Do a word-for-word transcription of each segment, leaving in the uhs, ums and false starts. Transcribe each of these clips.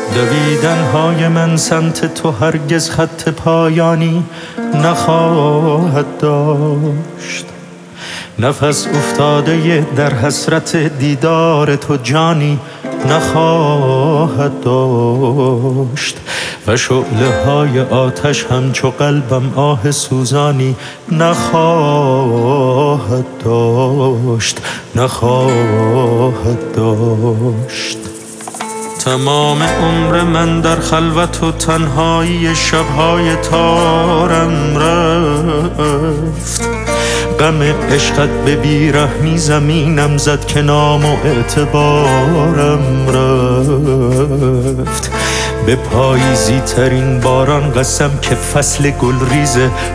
دویدن های من سمت تو هرگز خط پایانی نخواهد داشت. نفس افتاده در حسرت دیدار تو جانی نخواهد داشت. و شعله های آتش همچو قلبم آه سوزانی نخواهد داشت نخواهد داشت. تمام عمر من در خلوت و تنهایی شبهای تارم رفت. غم عشقت به بیرحمی زمینم زد که نام و اعتبارم رفت. به پاییزی ترین باران قسم که فصل گلریز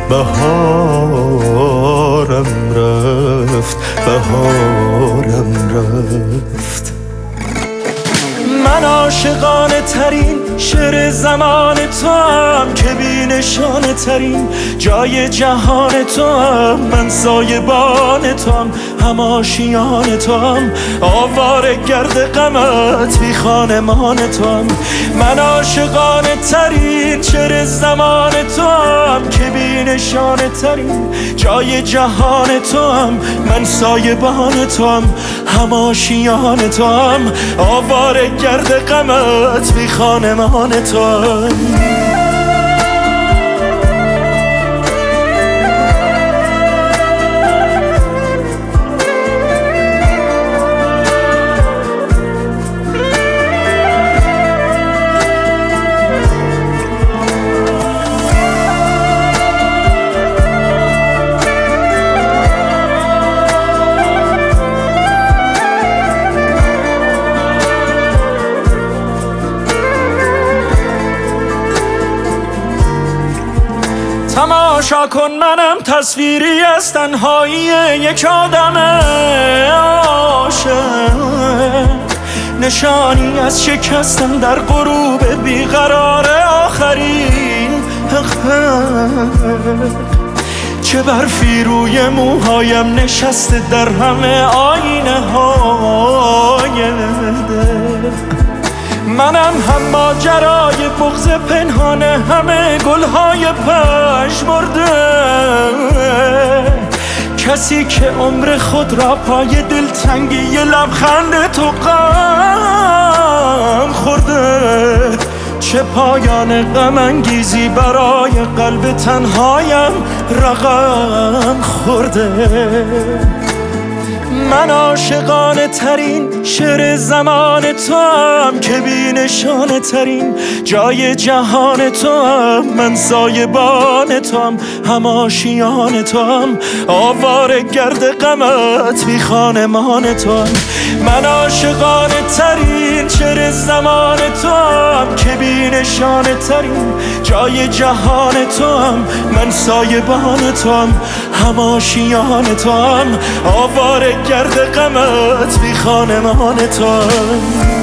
بهارم رفت بهارم رفت. من عاشقانه ترین شعر زمان تو هم که بی نشانه ترین جای جهان تو هم. من سایبان تو هم هم آشیان تو هم آواره گرد غمت بی خانمان تو هم. من عاشقانه ترین شعر زمان تو هم که بی نشانه ترین جای جهان تو هم. من سایبان تو هم هم آشیان تو هم آواره گرد غمت بی خانمان تو هم. تماشا کن منم تصویری از تنهایی یک آدم عاشق، نشانی از شکستن در غروب بیقرار آخرین حقیقت. چه برفی روی موهایم نشسته در همه آینه های دل. منم هم ماجرای بغض پنهانه همه گلهای پژمرده. کسی که عمر خود را پای دلتنگی لبخند تو غم خورده. چه پایان غم انگیزی برای قلب تنهایم رقم خورده. من عاشقانه ترین شعر زمان تو هم که بی نشانه ترین جای جهان تو هم. من سایبان تو هم هم آشیان تو هم آواره گرد غمت بی خانمان تو هم. من عاشقانه ترین شعر زمان تو هم که بی نشانه ترین جای جهان تو هم. من سایبان تو هم هم آشیان تو هم آواره گرد غمت بی خانمان تو هم.